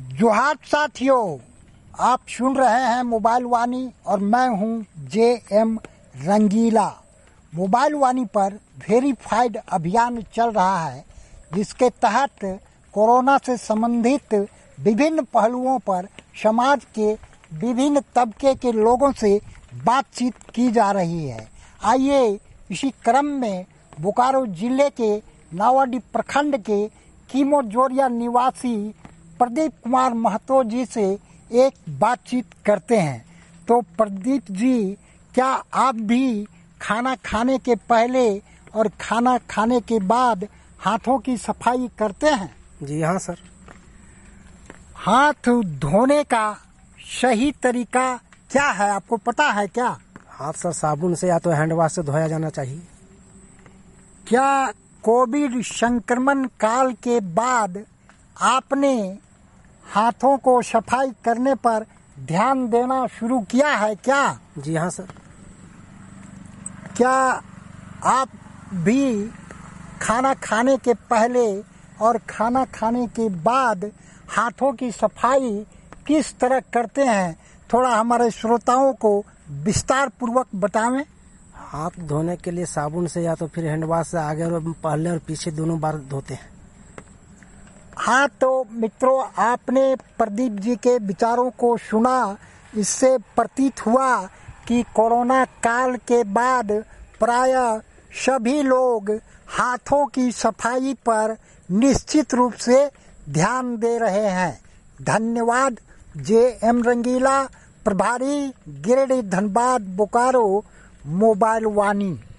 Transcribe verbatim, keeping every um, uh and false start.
जोहार साथियों, आप सुन रहे हैं मोबाइल वाणी और मैं हूं जे एम रंगीला। मोबाइल वाणी पर वेरीफाइड अभियान चल रहा है, जिसके तहत कोरोना से संबंधित विभिन्न पहलुओं पर समाज के विभिन्न तबके के लोगों से बातचीत की जा रही है। आइए इसी क्रम में बोकारो जिले के नावाडीह प्रखंड के कीमोजोरिया निवासी प्रदीप कुमार महतो जी से एक बातचीत करते हैं। तो प्रदीप जी, क्या आप भी खाना खाने के पहले और खाना खाने के बाद हाथों की सफाई करते हैं? जी हाँ सर। हाथ धोने का सही तरीका क्या है, आपको पता है क्या? हाथ सर साबुन से या तो हैंड वॉश से धोया जाना चाहिए। क्या कोविड संक्रमण काल के बाद आपने हाथों को सफाई करने पर ध्यान देना शुरू किया है क्या? जी हाँ सर। क्या आप भी खाना खाने के पहले और खाना खाने के बाद हाथों की सफाई किस तरह करते हैं, थोड़ा हमारे श्रोताओं को विस्तार पूर्वक बतावें। हाथ धोने के लिए साबुन से या तो फिर हैंड वॉश से आगे और पहले और पीछे दोनों बार धोते हैं। हाँ, तो मित्रों, आपने प्रदीप जी के विचारों को सुना। इससे प्रतीत हुआ कि कोरोना काल के बाद प्रायः सभी लोग हाथों की सफाई पर निश्चित रूप से ध्यान दे रहे हैं। धन्यवाद। जे एम रंगीला, प्रभारी गिरिडीह, धनबाद, बोकारो, मोबाइल वाणी।